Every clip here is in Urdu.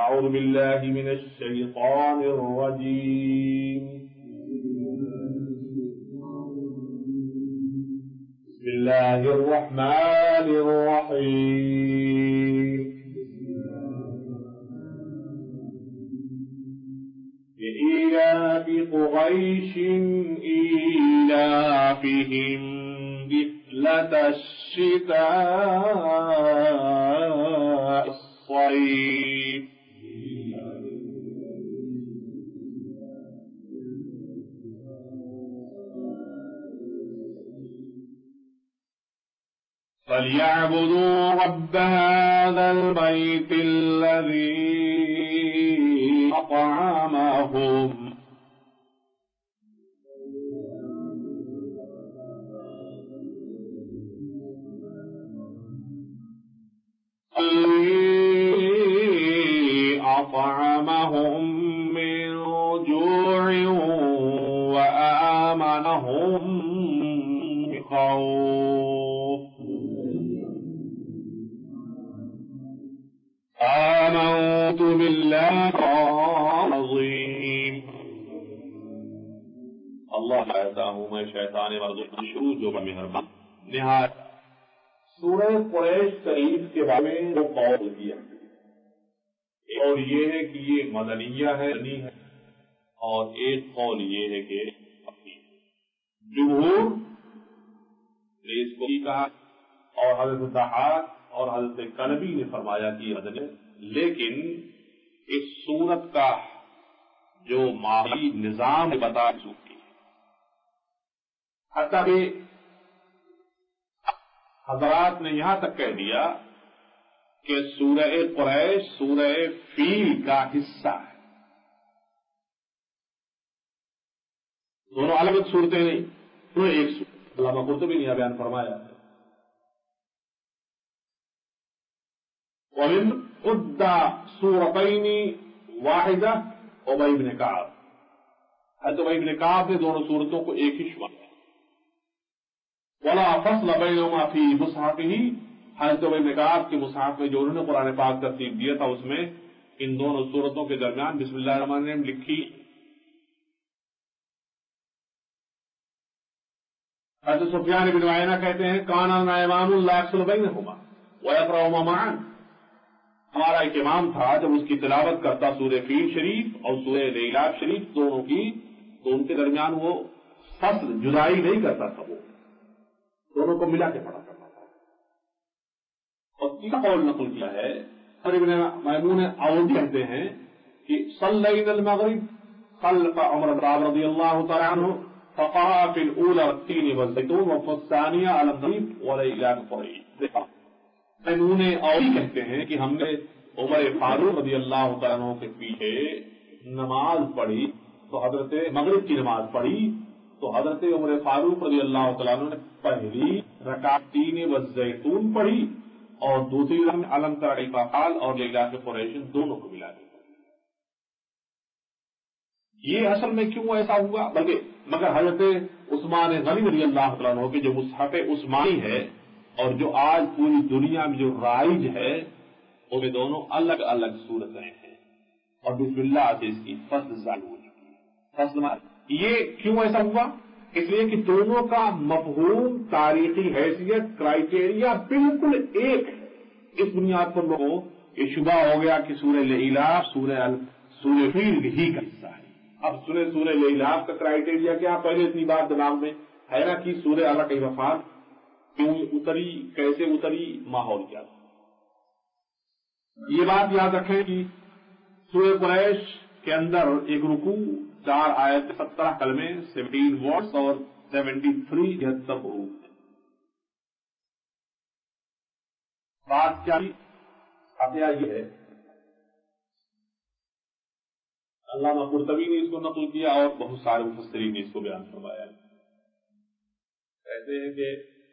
أعوذ بالله من الشيطان الرجيم. بسم الله الرحمن الرحيم. لإيلاف قريش إيلافهم رحلة الشتاء الصيف. فليعبدوا رب هذا البيت الذي أطعمهم من جوع وآمنهم من خوف. آمنت بالله العظيم. اللہ کہتا ہوں میں شیطان مردود شروع جو مہربان نہایت. سورہ قریش قریب کے بارے میں وہ قول کیا اور یہ ہے کہ یہ مدنیہ ہے اور ایک قول یہ ہے کہ جمہور نے اس کو کہا اور حضرت ضحاک اور حضرت کلبی نے فرمایا کہ مدنی، لیکن اس سورت کا جو ماحولی نظام بتا چکی حتیٰ کہ حضرات نے یہاں تک کہہ دیا کہ سورہ قریش سورہ فیل کا حصہ ہے. دونوں الگ الگ صورتیں نہیں، دونوں ایک صورت. علامہ قرطبی نے بیان فرمایا وَمِنْ عُدَّ سُورَتَيْنِ وَاحِدَةً اُبَيْ بن کعب. حضرت ابی بن کعب نے دونوں صورتوں کو ایک ہی شمار کیا. وَلَا فَصْلَ بَيْنَهُمَا فِي مُصْحَفِهِ. حضرت ابی بن کعب کے مصحف میں جو انہوں نے قرآن پاک ترتیب دیا تھا اس میں ان دونوں صورتوں کے درمیان بسم اللہ الرحمن الرحیم لکھی. حضرت سفیان بن عیینہ کہتے ہیں کان امام لا یفصل بینہما ویقرأہما معا. ہمارا ایک امام تھا جب اس کی تلاوت کرتا سورہ فیل شریف اور سورہ لیلاف شریف دونوں کی تو ان کے درمیان وہ فصل جدائی نہیں کرتا تھا، وہ دونوں کو ملا کے پڑھا کرتا تھا. اور تیسرا قول نقل کیا ہے ابن میمون عوضی کہتے ہیں کہ صلینا المغرب خلف عمر رضی اللہ تعالی عنہ فقرأ في الأولى والتين والزيتون وفي الثانية على الضيف وليلات قريش. میمون عوضی کہتے ہیں کہ ہم نے عمر فاروق رضی اللہ تعالی عنہ کے پیچھے نماز پڑھی تو حضرت مغرب کی نماز پڑھی تو حضرت عمر فاروق رضی اللہ تعالیٰ عنہ نے پہلی رکعت تین والزیتون پڑھی اور دوسری علم تر قال اور لیلاف قریش دونوں کو ملا دی. یہ اصل میں کیوں ایسا ہوا بلکہ مگر حضرت عثمان غنی رضی اللہ تعالیٰ عنہ کے جو مصحف عثمانی ہے اور جو آج پوری دنیا میں جو رائج ہے وہ دونوں الگ الگ صورتیں ہیں اور بسم اللہ سے اس کی فصل ظاہر ہو چکی ہے. فصل یہ کیوں ایسا ہوا؟ اس لیے کہ دونوں کا مفہوم، تاریخی حیثیت، کرائیٹیریا بالکل ایک ہے. اس بنیاد پر لوگوں یہ شبہ ہو گیا کہ سورہ لیلاف سورہ فیل ہی کا حصہ ہے. اب سورہ لیلاف کا کرائیٹیریا کیا؟ پہلے اتنی بات دماغ میں ہے نا کہ سورہ اللہ کی وفات کیوں اتری، کیسے اتری، ماحول کیا تھا. یہ بات یاد رکھیں کہ سورہ قریش کے اندر ایک رکوع، 4 آیت، 17 کلمے، 17 ورڈز اور 73 حروف. بات کیا یہ ہے علامہ قرطبی نے اس کو نقل کیا اور بہت سارے مفسرین نے اس کو بیان فرمایا. کہتے ہیں کہ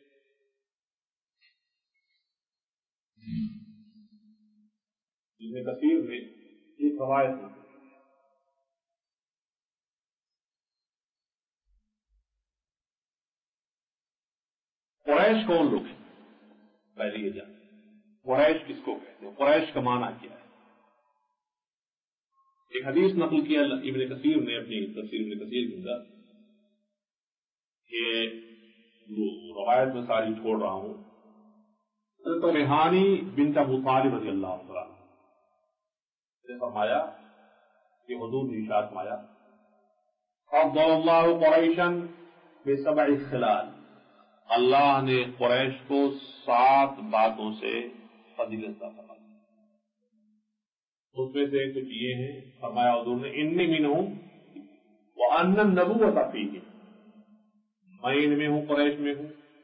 ابن کثیر نے ایک روایت نقل قریش کون لوگ ہیں پہلے یہ جانیں. قریش کس کو کہتے ہیں؟ قریش کا معنی کیا ہے؟ ایک حدیث نقل کیا ابن کثیر نے اپنی تفسیر ابن کثیر کے اندر، کہ روایت میں ساری چھوڑ رہا ہوں، حضرت ریحانی بنت ابو طالب رضی اللہ عنہ نے فرمایا کہ حضور نے ارشاد فرمایا فضل اللہ قریشا بسبع خلال، اللہ نے قریش کو 7 باتوں سے فضیلت عطا فرمائی. اس میں سے کچھ یہ ہیں، فرمایا حضور نے انی منہم وان النبوۃ فیہم، میں ان میں ہوں، قریش میں ہوں،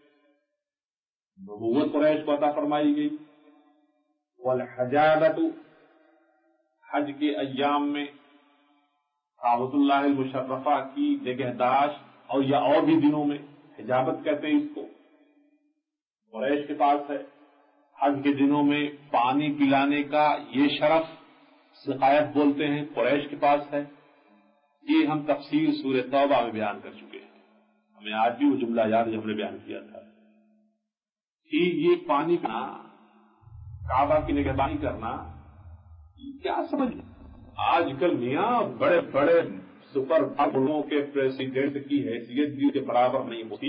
نبوت قریش کو عطا فرمائی گئی. والحجالۃ، حج کے ایام میں کعبۃ اللہ المشرفہ کی نگہداشت، اور یا اور بھی دنوں میں حجابت کہتے ہیں اس کو، قریش کے پاس ہے. حج کے دنوں میں پانی پلانے کا یہ شرف سقایت بولتے ہیں، قریش کے پاس ہے. یہ ہم تفسیر سورہ توبہ میں بیان کر چکے ہیں، ہمیں آج بھی وہ جملہ یاد جو ہم نے بیان کیا تھا کہ یہ پانی پینا، کعبہ کی نگہبانی کرنا، کیا سمجھ. آج کل میاں بڑے بڑے سپر ملکوں کے پریزیڈنٹ کی حیثیت بھی کے برابر نہیں ہوتی.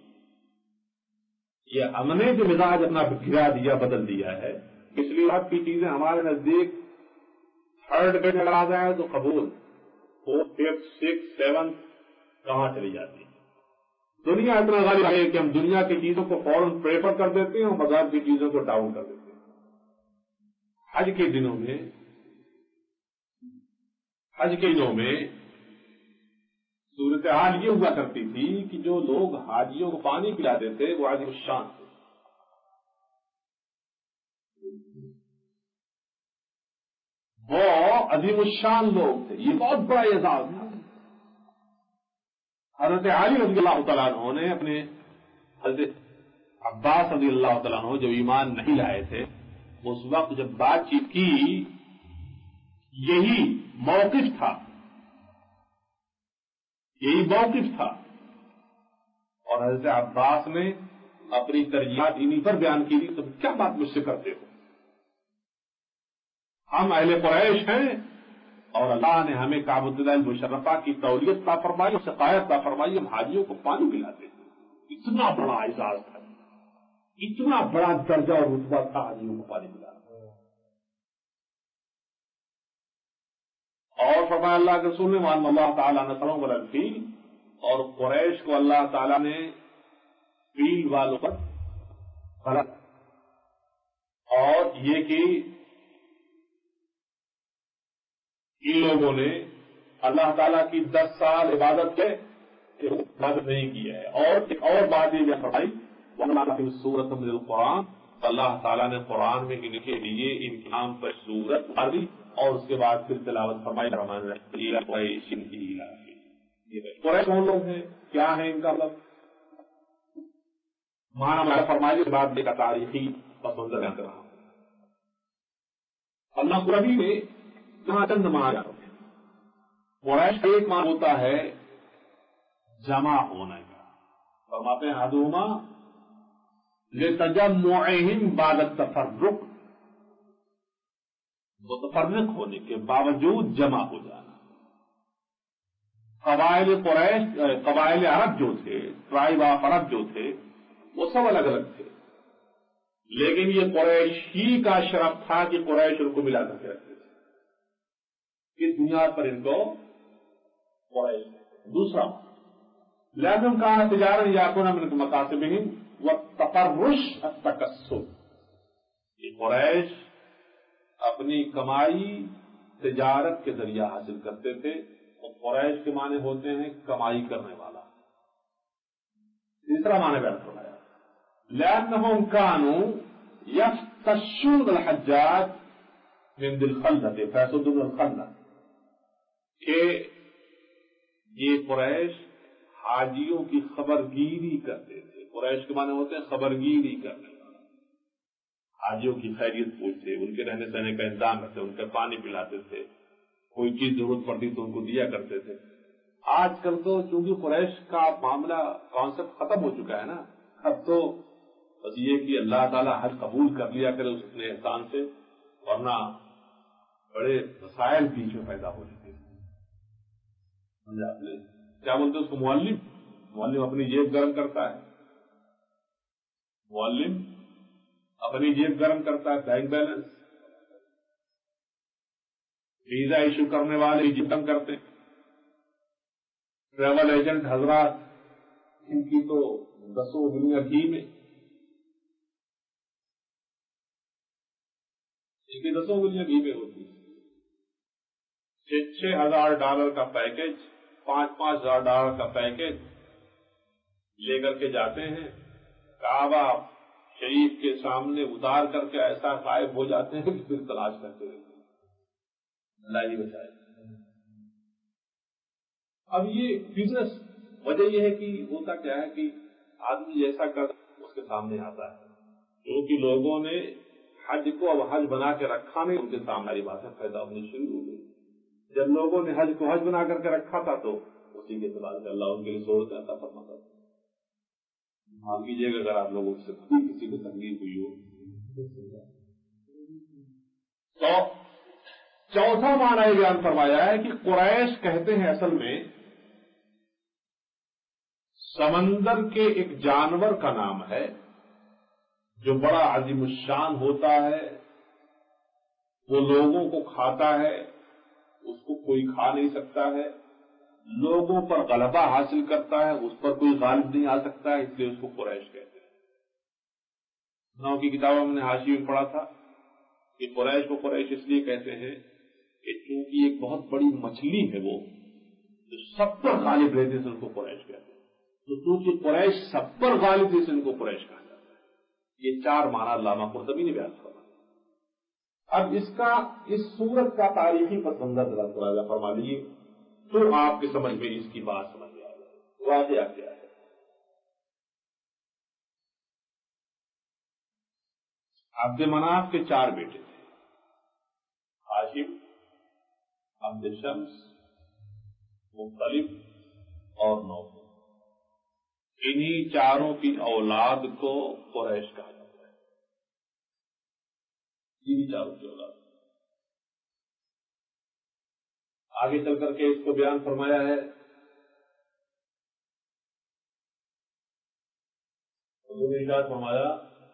یہ ہم نے جو مزاج اپنا گرا دیا، بدل دیا ہے، اس لیے آپ کی چیزیں ہمارے نزدیک 3rd گریڈ اگر آ جائے تو قبول، 4th 5th 6th 7th کہاں چلی جاتی ہے. دنیا اتنا غالب ہے کہ ہم دنیا کی چیزوں کو فوراً پریفر کر دیتے ہیں اور بازار کی چیزوں کو ڈاؤن کر دیتے ہیں. حج کے دنوں میں صورتحال یہ ہوا کرتی تھی کہ جو لوگ حاجیوں کو پانی پلاتے تھے وہ عظیم الشان تھے. وہ عظیم الشان لوگ تھے، یہ بہت بڑا اعزاز تھا. حضرت علی رضی اللہ تعالیٰ عنہ نے اپنے حضرت عباس رضی اللہ تعالیٰ عنہ جو ایمان نہیں لائے تھے، اس وقت جب بات چیت کی، یہی موقف تھا اور حضرت عباس نے اپنی ترجیحات انہی پر بیان کی. تم کیا بات مجھ سے کرتے ہو؟ ہم اہل قریش ہیں اور اللہ نے ہمیں کعبۃ اللہ المشرفہ کی تولیت عطا فرمائی، سقایت عطا فرمائی، ہم حاجیوں کو پانی پلاتے ہیں. اتنا بڑا اعزاز تھا، اتنا بڑا درجہ اور رتبہ تھا حاجیوں کو پانی پلانا. اور فرمایا اللہ کے رسول نے وان اللہ تعالیٰ نصرهم علی الفیل، اور قریش کو اللہ تعالیٰ نے فیل والوں پر غلط، اور یہ کہ ان لوگوں نے اللہ تعالیٰ کی 10 سال عبادت نہیں کی ہے. اور ایک اور بات یہ فرمائی سورت من القرآن، اللہ تعالیٰ نے قرآن میں ان کے لیے ان کے نام پر سورت اتاری اور اس کے بعد پھر تلاوت فرمائی قریش کون لوگ ہیں، کیا ہے ان کا مطلب، مانا فرمائی کے بعد ایک تاریخی پس منظر بیان کر رہا ہوں. اللہ قرآن میں جہاں چند معنی ہوتے ہیں. قریش کا ایک معنی ہوتا ہے جمع ہونے کا، فرماتے ہیں حدوما لتجمعہم بعد التفرق، متفرق ہونے کے باوجود جمع ہو جانا. قبائل قریش، قبائل عرب جو تھے، ٹرائب آف عرب جو تھے، وہ سب الگ الگ تھے، لیکن یہ قریش ہی کا شرف تھا کہ قریش ان کو ملا کر کے رکھتے تھے. کس بنیاد پر ان کو قریش. دوسرا لازم کہا تجارت یاکون من مکاسبہم والتفرش التکسب، یہ قریش اپنی کمائی تجارت کے ذریعہ حاصل کرتے تھے، اور قریش کے معنی ہوتے ہیں کمائی کرنے والا. تیسرا معنی بیان فرمایا لأنهم كانوا يفتشون الحجاج من ذي الخلة فيصدون الخلة، کہ یہ قریش حاجیوں کی خبرگیری کرتے تھے. قریش کے معنی ہوتے ہیں خبرگیری کرنے والا، حاجیوں کی خیریت پوچھتے، ان کے رہنے سہنے کا انتظام کرتے، ان کا پانی پلاتے تھے، کوئی چیز ضرورت پڑتی تو ان کو دیا کرتے تھے. آج کل تو چونکہ قریش کا معاملہ کانسیپٹ ختم ہو چکا ہے نا، اب تو بس یہ کہ اللہ تعالیٰ حج قبول کر لیا کرے اس اپنے احسان سے، ورنہ بڑے مسائل بیچ میں پیدا ہو چکے ہیں. آپ نے کیا بولتے ہیں اس کو؟ معلم اپنی جیب گرم کرتا ہے. معلم اپنی جیب گرم کرتا ہے. بینک بیلنس، ویزا ایشو کرنے والے جتم کرتے ہیں. ٹریول ایجنٹ حضرات، ان کی تو دسوں دنیا گھی میں، ان کی دسوں دنیا گھی میں ہوتی ہے. $6,000 کا پیکج، $5,000 کا پیکج لے کر کے جاتے ہیں. کعبہ شریف کے سامنے اتار کر کے ایسا غائب ہو جاتے ہیں کہ پھر تلاش کرتے رہتے ہیں. اللہ ہی بچائے. اب یہ بزنس، وجہ یہ ہے کہ ہوتا کیا ہے کہ آدمی جیسا کر اس کے سامنے آتا ہے. کیونکہ لوگوں نے حج کو اب حج بنا کے رکھا نہیں، ان کے سامنے یہ باتیں پیدا ہونی شروع ہو گئی. جب لوگوں نے حج کو حج بنا کر کے رکھا تھا تو اسی کے اعتبار سے اللہ ان کے لیے سہولت عطا فرماتا تھا. مان کیجیے گا اگر آپ لوگوں سے کسی کو تکلیف ہوئی ہو تو چوتھا معنی یہ بیان فرمایا ہے کہ قریش کہتے ہیں اصل میں سمندر کے ایک جانور کا نام ہے جو بڑا عظیم الشان ہوتا ہے. وہ لوگوں کو کھاتا ہے، اس کو کوئی کھا نہیں سکتا ہے. لوگوں پر غلبہ حاصل کرتا ہے، اس پر کوئی غالب نہیں آ سکتا ہے، اس لیے اس کو قریش کہتے ہیں. نو کی کتابوں میں نے حاشیے میں پڑھا تھا کہ قریش کو قریش اس لیے کہتے ہیں کہ چونکہ ایک بہت بڑی مچھلی ہے وہ جو سب پر غالب رہتے سے ان کو قریش کہتے ہیں. تو چونکہ قریش سب پر غالب تھے سے ان کو قریش کہا جاتا ہے. یہ 4 معنی علامہ قرطبی نے بیان فرمایا. اب اس سورت کا تاریخی پس منظر ذرا تھوڑا فرما لیجیے تو آپ کی سمجھ میں اس کی بات سمجھ میں آ جائے. واقعہ کیا ہے؟ عبد مناف کے 4 بیٹے تھے، ہاشم، عبد شمس، مطلب اور نوفل. انہی چاروں کی اولاد کو قریش کہا جاتا ہے. انہی چاروں کی اولاد. آگے چل کر کے اس کو بیان فرمایا ہے حضور نے ارشاد فرمایا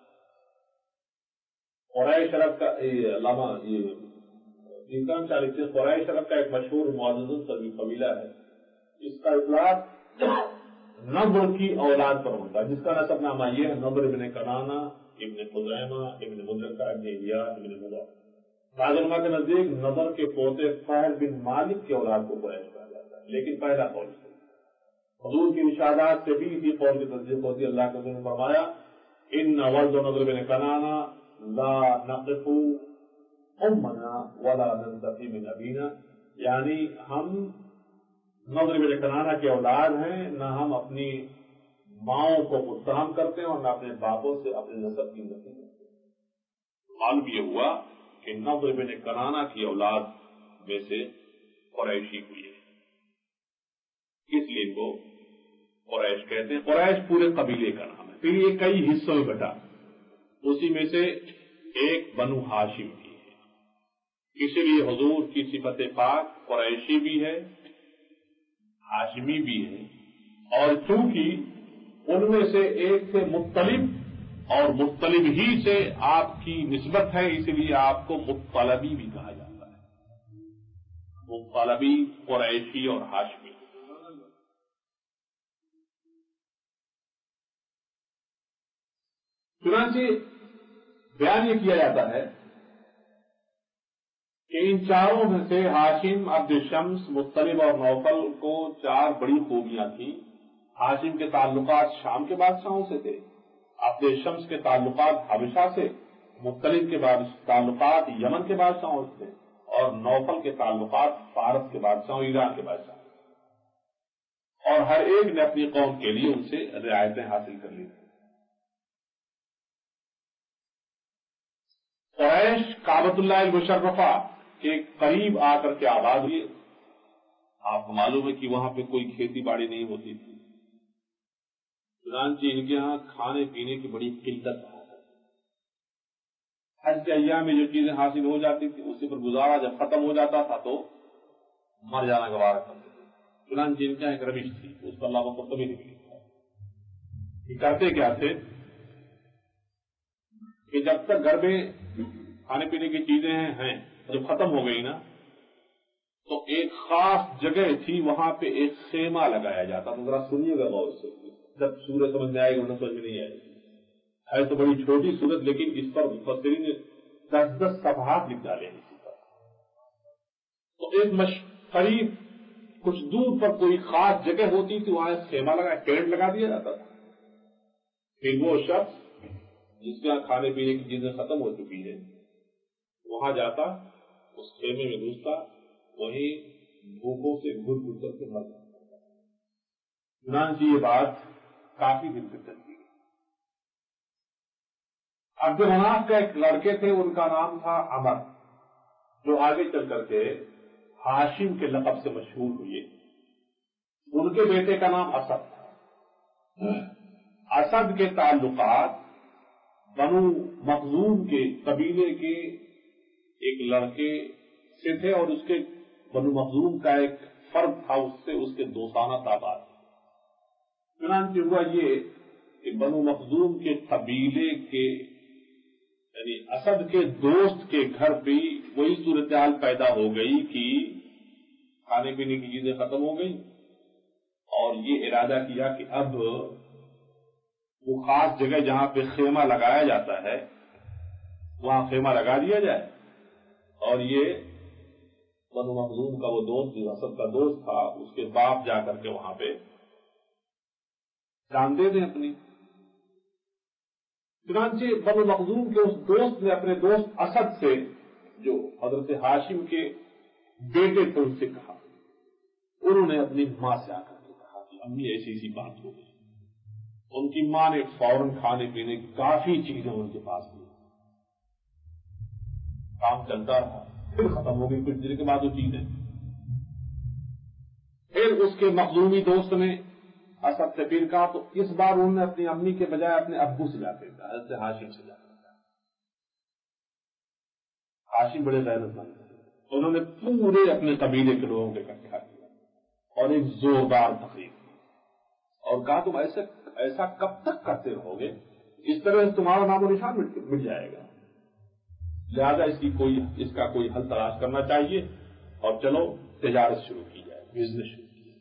قریش عرب کا علامہ یہ چالک سے قریش عرب کا ایک مشہور معزز قبیلہ ہے. اس کا اطلاق نضر کی اولاد پر ہوتا ہے جس کا نسب نامہ یہ ہے نضر ابن کنانہ ابن خزیمہ ابن مدرکہ ابن الیاس ابن مدر. بعض علماء کے نزدیک نضر کے پوتے فہر بن مالک کی اولاد کو قریش کہا جاتا ہے، لیکن پہلا قول سے حضور کی ارشادات سے بھی اسی قول کی تصدیق ہوتی ہے. اللہ کے رسول نے فرمایا ان ولد نضر بن کنانہ لا نقف امنا ولا ننتفی من ابینا، یعنی ہم نضر بن کنانہ کے اولاد ہیں، نہ ہم اپنی ماؤں کو متہم کرتے ہیں اور نہ اپنے باپوں سے اپنے نسب کی نفی کرتے ہیں. معلوم یہ ہوا کہ نضر بن کنانہ کی اولاد میں سے قریشی ہوئی ہے، اس لیے ان کو قریش کہتے ہیں. قریش پورے قبیلے کا نام ہے. پھر یہ کئی حصوں میں بٹا، اسی میں سے ایک بنو ہاشم بھی ہے. اسی لیے حضور کی صفت پاک قریشی بھی ہے، ہاشمی بھی ہے. اور چونکہ ان میں سے ایک سے مطلب اور مطلب ہی سے آپ کی نسبت ہے، اسی لیے آپ کو مطلبی بھی کہا جاتا ہے. مطلبی، قریشی اور ہاشمی. چنانچہ بیان یہ کیا جاتا ہے کہ ان چاروں میں سے ہاشم، عبد شمس، مطلب اور نوفل کو 4 بڑی خوبیاں تھیں. ہاشم کے تعلقات شام کے بادشاہوں سے تھے، عبد شمس کے تعلقات حبشہ سے، مطلب کے تعلقات یمن کے بادشاہوں سے، اور نوفل کے تعلقات فارس کے بادشاہوں، ایران کے بادشاہوں. اور ہر ایک نے اپنی قوم کے لیے ان سے رعایتیں حاصل کر لی. قریش کعبۃ اللہ المشرفہ کے قریب آ کر کے آباد ہوئے. آپ کو معلوم ہے کہ وہاں پہ کوئی کھیتی باڑی نہیں ہوتی تھی، چنانچہ ان کے یہاں کھانے پینے کی بڑی قلت ہے. حج کے ایام میں جو چیزیں حاصل ہو جاتی تھی اسی پر گزارا جب ختم ہو جاتا تھا تو مر جانا گوارا کرتے تھے. چنانچہ ان کا ایک روش تھی اس پر اللہ کو کبھی نہیں لکھا. یہ کرتے کیا تھے کہ جب تک گھر میں کھانے پینے کی چیزیں ہیں جب ختم ہو گئی نا تو ایک خاص جگہ تھی وہاں پہ ایک خیمہ لگایا جاتا تھا. ذرا سنیے گا غور سے, جب سورج سمجھ میں آئے گا سمجھ میں نہیں آئے گی. ہے تو بڑی چھوٹی سورت لیکن اس پر مفسرین نے 10 صفحات لکھ ڈالے ہیں اسی پر. تو ایک قریب کچھ دور پر کوئی خاص جگہ ہوتی تھی وہاں خیمہ لگا ٹینٹ لگا دیا جاتا تھا. پھر وہ شخص جس کے یہاں کھانے پینے کی چیزیں ختم ہو چکی ہیں وہاں جاتا, اس خیمے میں گھستا, وہیں بھوکوں سے گھر گھر کر کے مر جاتا. چنانچہ یہ بات کافی دن تک چلتی. عبد مناف کا ایک لڑکے تھے, ان کا نام تھا عمر, جو آگے چل کر کے ہاشم کے لقب سے مشہور ہوئے. ان کے بیٹے کا نام اسد تھا. اسد کے تعلقات بنو مخزوم کے قبیلے کے ایک لڑکے سے تھے اور اس کے بنو مخزوم کا ایک فرد تھا, اس سے اس کے دوستانہ تعلقات. چنانچہ ہوا یہ کہ بنو مخزوم کے قبیلے کے یعنی اسد کے دوست کے گھر پہ وہی صورتحال پیدا ہو گئی کہ کھانے پینے کی چیزیں ختم ہو گئی اور یہ ارادہ کیا کہ اب وہ خاص جگہ جہاں پہ خیمہ لگایا جاتا ہے وہاں خیمہ لگا دیا جائے. اور یہ بنو مخزوم کا وہ دوست جو اسد کا دوست تھا اس کے باپ جا کر کے وہاں پہ جان دے دیں اپنی. چنانچہ بنو مخزوم کے اس دوست نے اپنے دوست اسد سے جو حضرت ہاشم کے بیٹے تھے ان سے کہا, انہوں نے اپنی ماں سے آ کر کے کہا کہ امی ایسی ایسی بات ہو گئی. ان کی ماں نے فوراً کھانے پینے کی کافی چیزیں ان کے پاس دی. کام چلتا رہا, پھر ختم ہو گئی کچھ دیر کے بعد وہ چیزیں. پھر اس کے مخزومی دوست نے اسد سے پھر کہا تو اس بار انہوں نے اپنی امی کے بجائے اپنے ابو سے جا کر کہا, حضرت ہاشم سے جا کر کہا. ہاشم بڑے غیرت مند تھے, انہوں نے پورے اپنے قبیلے کے لوگوں کو اکٹھا کیا اور ایک زوردار تقریر اور کہا تم ایسا کب تک کرتے رہو گے, اس طرح تمہارا نام و نشان مٹ جائے گا. لہذا اس کا کوئی حل تلاش کرنا چاہیے اور چلو تجارت شروع کی جائے, بزنس شروع کی جائے.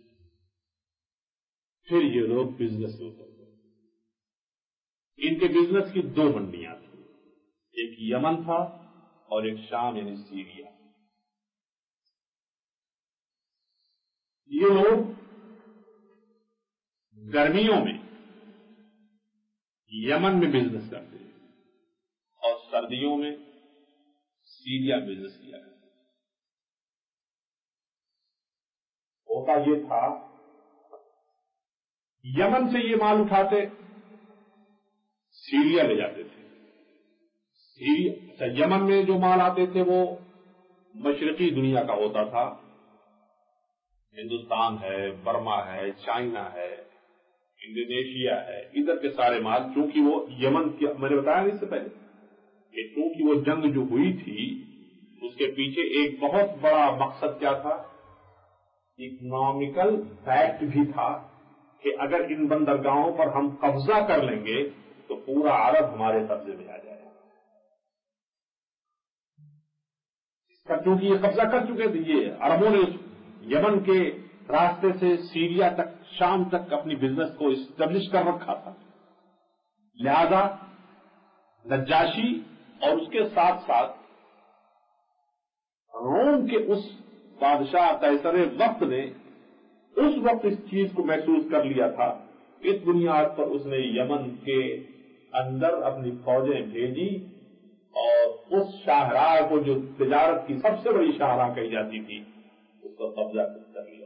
پھر یہ لوگ بزنس شروع کر گئے. ان کے بزنس کی 2 منڈیاں تھیں, ایک یمن تھا اور ایک شام یعنی سیریا. یہ لوگ گرمیوں میں یمن میں بزنس کرتے ہیں اور سردیوں میں سیریا بزنس کیا کرتے ہیں. ہوتا یہ تھا یمن سے یہ مال اٹھاتے سیریا لے جاتے تھے. یمن میں جو مال آتے تھے وہ مشرقی دنیا کا ہوتا تھا, ہندوستان ہے, برما ہے, چائنا ہے, انڈونیشیا ہے, ادھر کے سارے مال. چونکہ وہ یمن کی میں نے بتایا اس سے پہلے کہ چونکہ وہ جنگ جو ہوئی تھی اس کے پیچھے ایک بہت بڑا مقصد کیا تھا, اکنامیکل فیکٹ بھی تھا کہ اگر ان بندرگاہوں پر ہم قبضہ کر لیں گے تو پورا عرب ہمارے قبضے میں آ جائے گا. کیونکہ یہ قبضہ کر چکے تھے, یہ عربوں نے یمن کے راستے سے سیریا تک شام تک اپنی بزنس کو اسٹیبلش کر رکھا تھا. لہذا نجاشی اور اس کے ساتھ ساتھ روم کے اس بادشاہ قیصر وقت نے اس وقت اس چیز کو محسوس کر لیا تھا. اس بنیاد پر اس نے یمن کے اندر اپنی فوجیں بھیجی اور اس شاہراہ کو جو تجارت کی سب سے بڑی شاہراہ کہی جاتی تھی اس پر قبضہ کر لیا.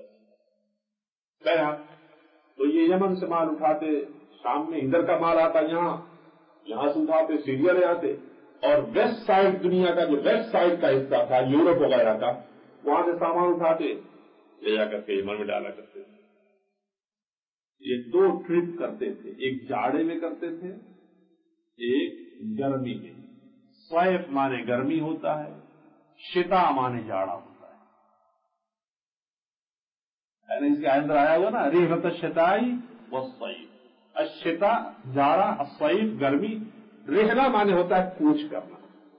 تو یہ یمن سے مال اٹھاتے, شام میں ادھر کا مال آتا یہاں سے اٹھاتے سیریا لے آتے, اور ویسٹ سائڈ دنیا کا جو ویسٹ سائڈ کا حصہ تھا یورپ وغیرہ کا وہاں سے سامان اٹھاتے لے جا کر کے یمن میں ڈالا کرتے تھے. یہ 2 ٹرپ کرتے تھے, ایک جاڑے میں کرتے تھے, ایک گرمی میں. صیف مانے گرمی ہوتا ہے، شتا مانے جاڑا ہوتا ہے، یعنی اس کے اندر آیا ہوا نا ریحت الشتائی والصیف، الشتا جاڑا، الصیف گرمی، رحلہ مانے ہوتا ہے کوچ کرنا۔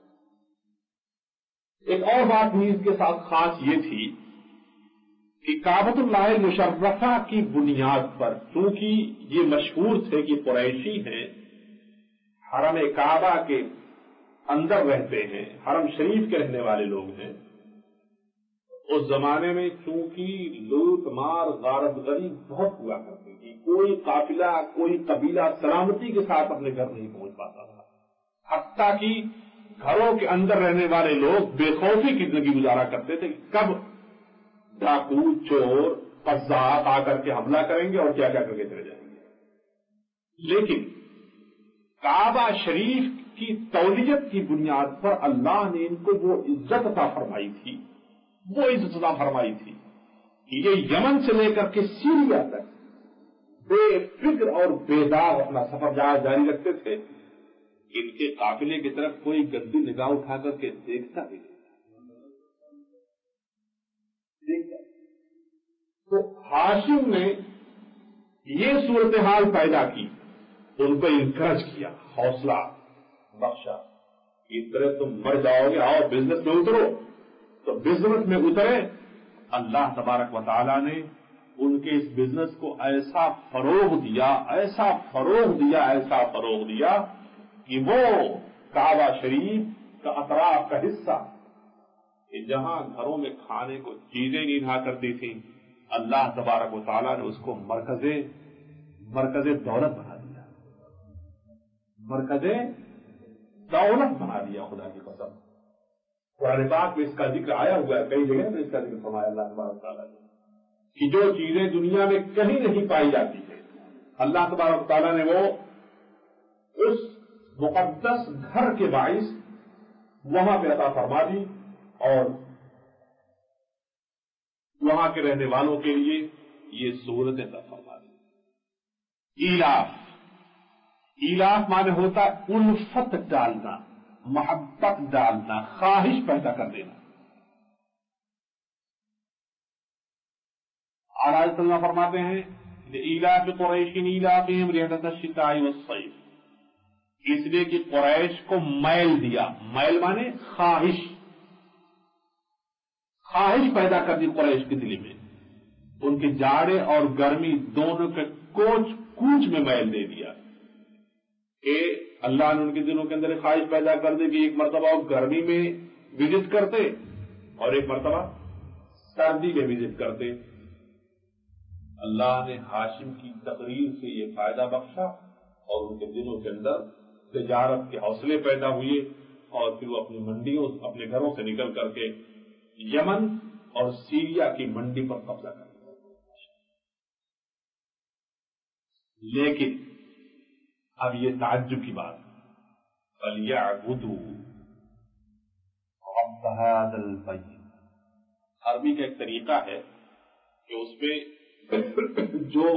ایک اور بات بھی اس کے ساتھ خاص یہ تھی کہ کعبۃ اللہ المشرفہ کی بنیاد پر، چونکہ یہ مشہور تھے کہ قریشی ہیں، حرم کعبہ کے اندر رہتے ہیں، حرم شریف کے رہنے والے لوگ ہیں، اس زمانے میں چونکہ لوٹ مار غارت غری بہت ہوا کرتی تھی، کوئی قافلہ کوئی قبیلہ سلامتی کے ساتھ اپنے گھر نہیں پہنچ پاتا تھا، حتیٰ کہ گھروں کے اندر رہنے والے لوگ بے خوفی کی زندگی گزارا کرتے تھے کہ کب ڈاکو چور قذاق آ کر کے حملہ کریں گے اور کیا کیا کر کے چلے جائیں گے۔ لیکن کعبہ شریف کی تولیت کی بنیاد پر اللہ نے ان کو وہ عزت عطا فرمائی تھی، وہ عزت عطا فرمائی تھی کہ یہ یمن سے لے کر کے سیریا تک بے فکر اور بے داغ اپنا سفر جاری رکھتے تھے۔ ان کے قافلے کی طرف کوئی گندی نگاہ اٹھا کر کے دیکھتا بھی نہیں۔ تو ہاشم نے یہ صورتحال پیدا کی، ان کو انکریج کیا، حوصلہ بخشا، اس طرح تم مر جاؤ گے، آؤ بزنس میں اترو۔ تو بزنس میں اترے، اللہ تبارک و تعالیٰ نے ان کے اس بزنس کو ایسا فروغ دیا، ایسا فروغ دیا، ایسا فروغ دیا کہ وہ کعبہ شریف کا اطراف کا حصہ کہ جہاں گھروں میں کھانے کو چیزیں نہیں رہا کرتی تھیں، اللہ تبارک و تعالیٰ نے اس کو مرکز دولت بنا دیا، مرکز دولت بنا دیا۔ خدا کی قسم، قرآن پاک میں اس کا ذکر آیا ہوا ہے، کئی جگہ میں اس کا ذکر فرمایا اللہ تبارک و تعالیٰ نے کہ جو چیزیں دنیا میں کہیں نہیں پائی جاتی ہیں، اللہ تبارک و تعالیٰ نے وہ اس مقدس گھر کے باعث وہاں پہ عطا فرما دی، اور وہاں کے رہنے والوں کے لیے یہ سہولت عطا فرما دی۔ ایلاف مانے ہوتا ہے الفت ڈالنا، محبت ڈالنا، خواہش پیدا کر دینا۔ اعلیٰ اللہ فرماتے ہیں ایلاف قریش ایلافہم رحلۃ الشتاء والصیف، اس لیے کہ قریش کو میل دیا، میل مانے خواہش پیدا کر دی قریش کے دل میں، ان کے جاڑے اور گرمی دونوں کے کوچ میں میل دے دیا کہ اللہ نے ان کے دلوں کے اندر خواہش پیدا کر دی کہ ایک مرتبہ وہ گرمی میں وزٹ کرتے اور ایک مرتبہ سردی میں وزٹ کرتے۔ اللہ نے ہاشم کی تقریر سے یہ فائدہ بخشا اور ان کے دلوں کے اندر تجارت کے حوصلے پیدا ہوئے، اور پھر وہ اپنی منڈیوں اپنے گھروں سے نکل کر کے یمن اور سیریا کی منڈی پر قبضہ کر لیا۔ لیکن اب یہ تعجب کی بات، فَلْيَعْبُدُوا رَبَّ هَذَا الْبَيْتِ، عربی کا ایک طریقہ ہے کہ اس میں جو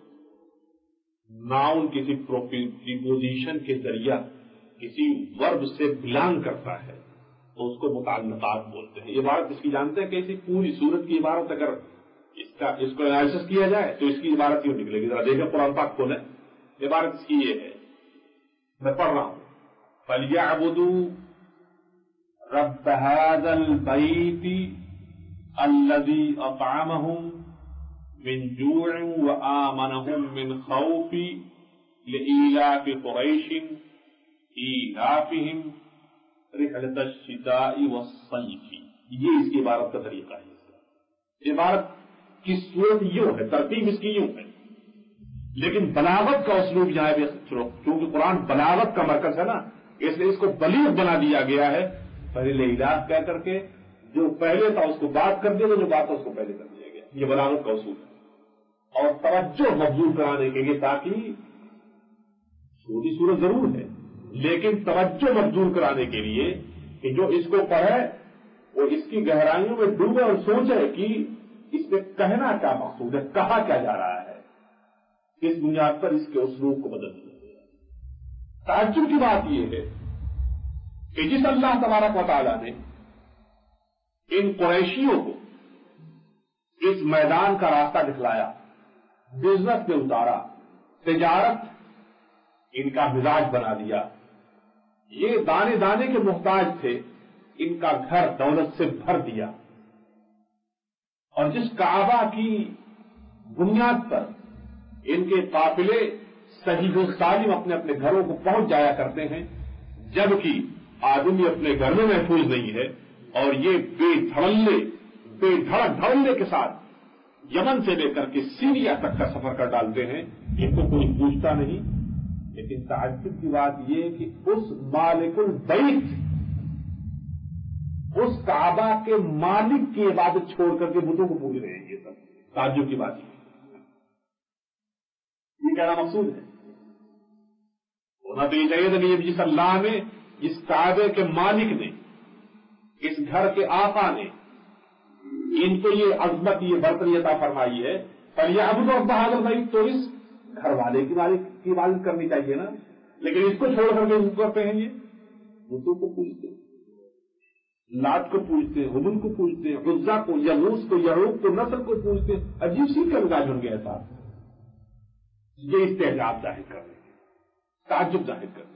ناؤن کسی پریپوزیشن کے ذریعہ کسی ورب سے بلانگ کرتا ہے تو اس کو متعلقات بولتے ہیں۔ عبارت اس کی جانتے ہیں کہ اسی پوری صورت کی عبارت اگر اس کو انالیسس کیا جائے تو اس کی عبارت کیوں نکلے گی؟ ذرا دیکھیں قرآن پاک کھولیں، عبارت اس کی یہ ہے، میں پڑھ رہا ہوں، فَلْيَعْبُدُوا رَبَّ هَذَا الْبَيْتِ الَّذِي أَطْعَمَهُمْ من جوع وآمنهم من خوف لإيلاف قريش إيلافهم رحلة الشتاء والصيف۔ یہ اس کی عبارت کا طریقہ ہے۔ عبارت کی صورت یوں ہے، ترتیب اس کی یوں ہے، لیکن بلاغت کا اسلوب یہاں بھی چونکہ قرآن بلاغت کا مرکز ہے نا، اس لیے اس کو بلیغ بنا دیا گیا ہے، پہلے لإیلاف کہہ کر کے جو پہلے تھا اس کو بات کر دیا، جو بات تھا اس کو پہلے کر دیا گیا۔ یہ بلاغت کا اصول ہے، اور توجہ مبذول کرانے کے لیے، تاکہ چھوٹی صورت ضرور ہے لیکن توجہ مبذول کرانے کے لیے کہ جو اس کو پڑھے وہ اس کی گہرائیوں میں ڈوبے اور سوچے کہ اس میں کہنا کیا مقصود ہے، کہا کیا جا رہا ہے۔ اس بنیاد پر اس کے اسلوب کو بدل دیا گیا۔ تعجب کی بات یہ ہے کہ جس اللہ تبارک و تعالیٰ نے ان قریشیوں کو اس میدان کا راستہ دکھلایا، بزنس میں اتارا، تجارت ان کا مزاج بنا دیا، یہ دانے دانے کے محتاج تھے، ان کا گھر دولت سے بھر دیا، اور جس کعبہ کی بنیاد پر ان کے قافلے صحیح و سالم اپنے اپنے گھروں کو پہنچ جایا کرتے ہیں، جبکہ آدمی اپنے گھر میں محفوظ نہیں ہے، اور یہ بے دھڑک دھڑلے کے ساتھ یمن سے لے کر کے سیریا تک کا سفر کر ڈالتے ہیں، ان کو کوئی پوچھتا نہیں۔ لیکن تعجب کی بات یہ کہ اس مالک البیت، اس کعبہ کے مالک کی عبادت چھوڑ کر کے بتوں کو پوج رہے ہیں، یہ سب تعجب کی بات یہ کہنا مقصود ہے۔ ہونا تو یہ چاہیے تھا کہ جس اللہ نے، جس کعبے کے مالک نے، اس گھر کے آقا نے ان کو یہ عظمت، یہ برتری عطا فرمائی ہے، فَلْيَعْبُدُوا رَبَّ هَٰذَا الْبَيْتِ، تو اس گھر والے کی عبادت کرنی چاہیے نا، لیکن اس کو چھوڑ کر کے کرتے ہیں، یہ بتوں کو پوجتے ہیں، لات کو پوجتے ہیں، ہبل کو پوجتے ہیں، عزا کو، یغوث کو، یعوق کو، نصر کو پوجتے ہیں۔ عجیب سی کا مزاج بن گیا تھا، یہ استعجاب ظاہر کرنے کے، تعجب ظاہر کرنے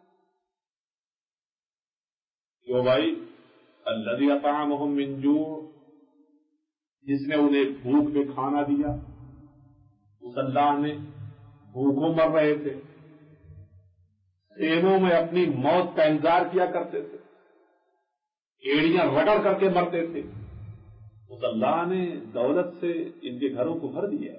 کیوں بھائی؟ الذی اطعمہم من جوع، جس نے انہیں بھوک میں کھانا دیا، اس اللہ نے بھوکوں مر رہے تھے، خیموں میں اپنی موت کا انتظار کیا کرتے تھے، ایڑیاں رگڑ کر کے مرتے تھے، اس اللہ نے دولت سے ان کے گھروں کو بھر دیا۔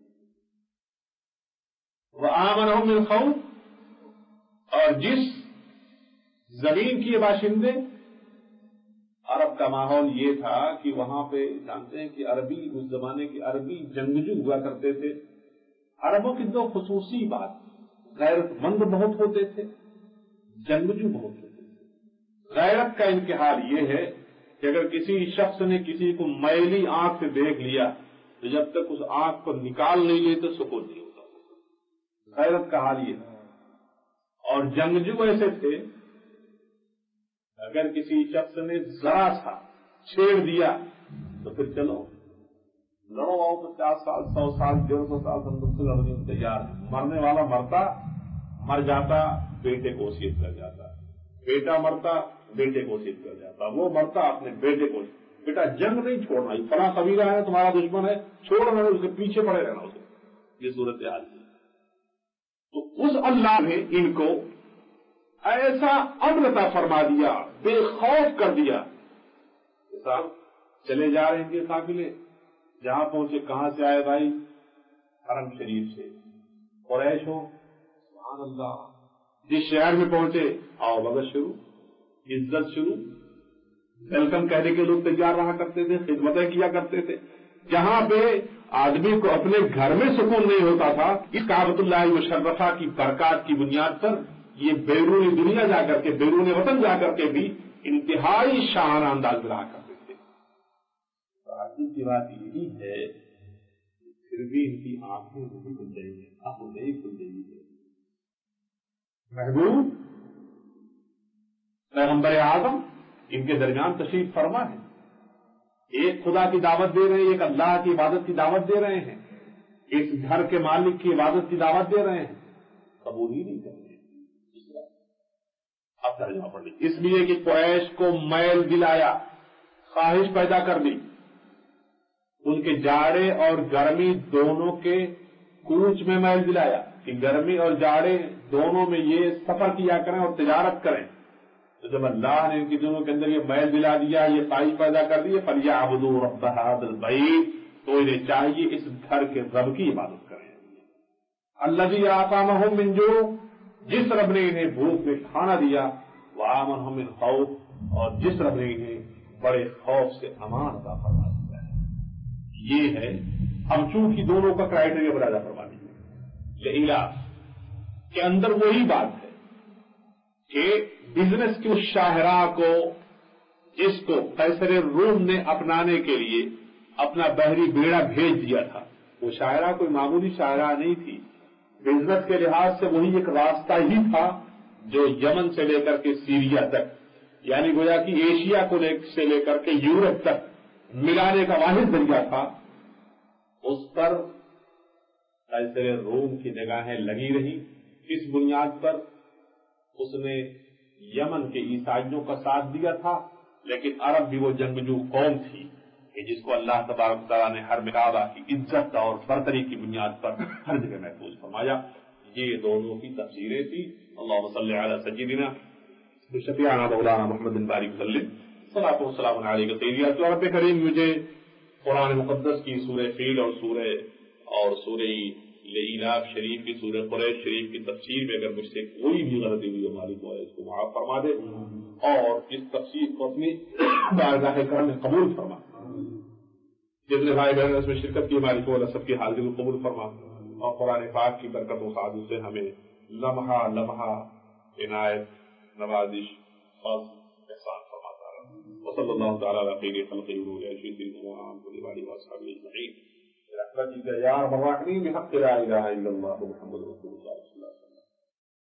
وآمنہم من خوف، اور جس زمین کے باشندے، عرب کا ماحول یہ تھا کہ وہاں پہ جانتے ہیں کہ عربی، اس زمانے کے عربی جنگجو ہوا کرتے تھے۔ عربوں کی دو خصوصی بات، غیرت مند بہت ہوتے تھے، جنگجو بہت ہوتے تھے۔ غیرت کا امتحان یہ ہے کہ اگر کسی شخص نے کسی کو میلی آنکھ سے دیکھ لیا تو جب تک اس آنکھ کو نکال نہیں لیتے سکون نہیں ہوتا۔ غیرت کا حال یہ تھا، اور جنگجو ایسے تھے اگر کسی شخص نے ذرا سا چھیڑ دیا تو پھر چلو لڑو، آؤ 50 سال 100 سال 150 سال ہم لوگ سے لڑنے کو تیار ہیں۔ مرنے والا مرتا، مر جاتا بیٹے کو وصیت کر جاتا، بیٹا مرتا بیٹے کو وصیت کر جاتا، وہ مرتا اپنے بیٹے کو، بیٹا جنگ نہیں چھوڑنا، یہ فلاں قبیلہ ہے تمہارا دشمن ہے، چھوڑنا ہے، اس کے پیچھے پڑے رہنا اسے، یہ صورت حال ہے۔ تو اس اللہ نے ان کو ایسا امن عطا فرما دیا، بے خوف کر دیا۔ صاحب چلے جا رہے ہیں کہ قافلے، جہاں پہنچے کہاں سے آئے بھائی؟ حرم شریف سے، قریش ہو، سبحان اللہ، جس شہر میں پہنچے آؤ بغل شروع، عزت شروع، ویلکم کہنے کے لوگ تیار رہا کرتے تھے، خدمتیں کیا کرتے تھے۔ جہاں پہ آدمی کو اپنے گھر میں سکون نہیں ہوتا تھا، اس کعبۃ اللہ مشرفہ کی برکات کی بنیاد پر یہ بیرونی دنیا جا کر کے، بیرون وطن جا کر کے بھی انتہائی شاہانہ انداز میں رہا کرتے تھے۔ آخر کی بات یہی ہے کہ پھر بھی ان کی آنکھیں نہیں کھل رہی ہیں، آنکھیں نہیں کھل رہی ہے۔ محبوب پیغمبر اعظم ان کے درمیان تشریف فرما ہے، ایک خدا کی دعوت دے رہے ہیں، ایک اللہ کی عبادت کی دعوت دے رہے ہیں، ایک گھر کے مالک کی عبادت کی دعوت دے رہے ہیں، قبول ہی نہیں کر رہے۔ اب ترجمہ پڑھ لی، اس لیے کہ قریش کو میل دلایا، خواہش پیدا کر دی، ان کے جاڑے اور گرمی دونوں کے کوچ میں میل دلایا کہ گرمی اور جاڑے دونوں میں یہ سفر کیا کریں اور تجارت کریں۔ تو جب اللہ نے ان کی دونوں کے اندر یہ میل دلا دیا، یہ خواہش پیدا کر دی، فَلْيَعْبُدُوا رَبَّ هَٰذَا الْبَيْتِ، تو انہیں چاہیے اس گھر کے رب کی عبادت کریں۔ الَّذِي أَطْعَمَهُم مِّن جُوعٍ، جس رب نے انہیں بھوک میں کھانا دیا، وَآمَنَهُم مِّن خَوْفٍ، اور جس رب نے انہیں بڑے خوف سے امان عطا فرما دیا ہے۔ یہ ہے، اب چونکہ دونوں کا کرائیٹیریا بڑا فرما دیا، لعلاج کے اندر وہی بات ہے کہ بزنس کی اس شاہراہ کو، جس کو قیصر روم نے اپنانے کے لیے اپنا بحری بیڑا بھیج دیا تھا، وہ شاہراہ کوئی معمولی شاہراہ نہیں تھی، بزنس کے لحاظ سے وہی ایک راستہ ہی تھا جو یمن سے لے کر کے سیریا تک یعنی گویا کہ ایشیا کو سے لے کر کے یورپ تک ملانے کا واحد ذریعہ تھا، اس پر قیصر روم کی نگاہیں لگی رہی۔ اس بنیاد پر اس نے یمن کے عیسائیوں کا ساتھ دیا تھا، لیکن عرب بھی وہ جنگجو قوم تھی کہ جس کو اللہ تبارک تعالیٰ نے ہر مقابلہ کی عزت اور برتری کی بنیاد پر ہر جگہ محفوظ فرمایا۔ یہ دونوں کی تفسیریں تھی۔ اللہم صلی علی سیدنا شفیعنا مولانا محمد بارک وسلم، صلاۃ و سلام علیہ سیدنا۔ تو رب کریم مجھے قرآن مقدس کی سورہ فیل اور سورہ لإلاف شریف کی سورہ قریش شریف کی تفسیر میں اگر مجھ سے کوئی بھی غلطی ہوئی مالک ہے اس کو معاف فرما دے، اور اس تفسیر کو اپنی بارگاہ کرم میں قبول فرما۔ جتنے بھائی بہن اس میں شرکت کی مالک والا سب کی حاضری کو قبول فرما، اور قرآن پاک کی برکت و سعادت سے ہمیں لمحہ لمحہ عنایت نوازش فضل احسان فرماتا رہا۔ وصلی اللہ تعالی علی خیر خلقہ سیدنا محمد وعلی اصحابہ اجمعین برحمتک یا ارحم الراحمین بحق لا الہ الا اللہ محمد رسول اللہ۔